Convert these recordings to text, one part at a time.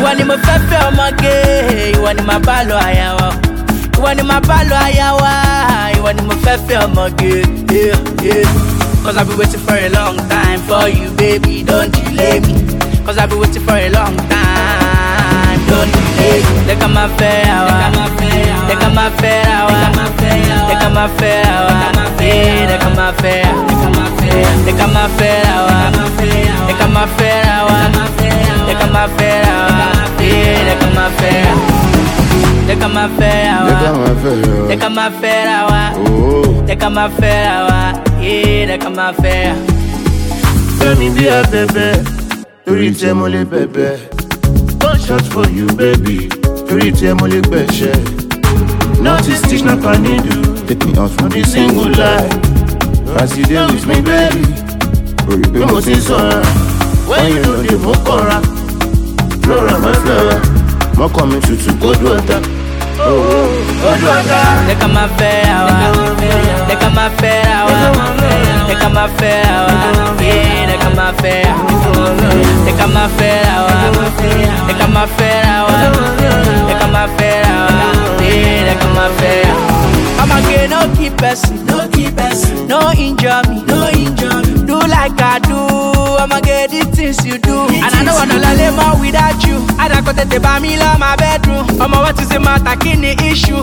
want him a fefe omage, you want him a balo ayawa. You want him a balo ayawa, you want him a fefe omage. Yeah. Cause I've been waiting for a long time for you, baby, don't delay me. Cause I've been waiting for a long time, don't delay me. They come my fair hour, they come my fair hour, they come my fair hour, yeah, they come my fair, they come my fair hour, they come my fair hour, they come my fair hour, yeah, they come my fair, they come my fair hour, they come my fair hour, they come my fair hour, yeah, they come my fair. Baby, be a baby. Reach them only baby. One shot for you, baby. Reach them only baby. Not this stitch, not I need you. Take me out from this single life. As you there with me, baby. You must see so. When you know the Mokora, Flora, my flower. More coming to good water. Oh, good water. They come my fair hour. They come my fair hour. They come my fair hour. Yeah, they come my fair. They come my fair hour. They come my fair hour. They come my fair hour. Yeah, they come my fair. I'ma get no keep person, no injure me, do like I do. I'ma get the things you do, and I don't wanna lay more without you. I don't got to buy me love my bedroom. I'ma what is the matter? Kini issue.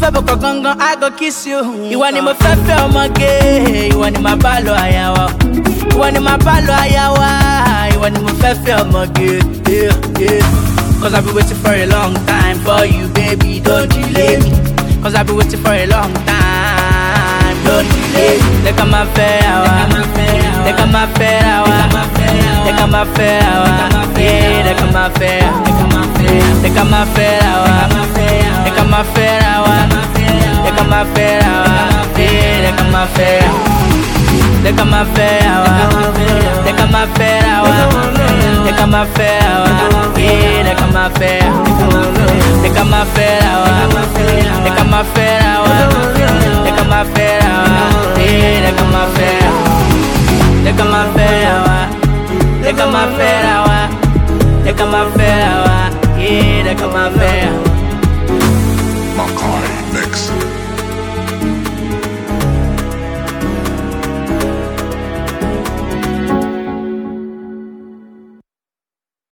I go kiss you. You want him a fefe omage, you want him a balo ayawa. You want him a balo ayawa, you want him a fefe omage. Yeah. Cause I've been waiting for a long time for you, baby, don't delay me. Cause I've been waiting for a long time, don't delay me. They come my fair hour, they come my fair hour, they come my fair hour, yeah, they come my fair, they come my fair hour, they come my fair hour, they come my fair hour, yeah, they come my fair, they come my fair hour, they come my fair hour, they come my fair hour, yeah, they come my fair, they come my fair hour, they come my fair hour, they come my fair hour, yeah, they come my fair, they come my fair hour, they come my fair hour, they come my fair hour, yeah, they come my fair. Makai Mix.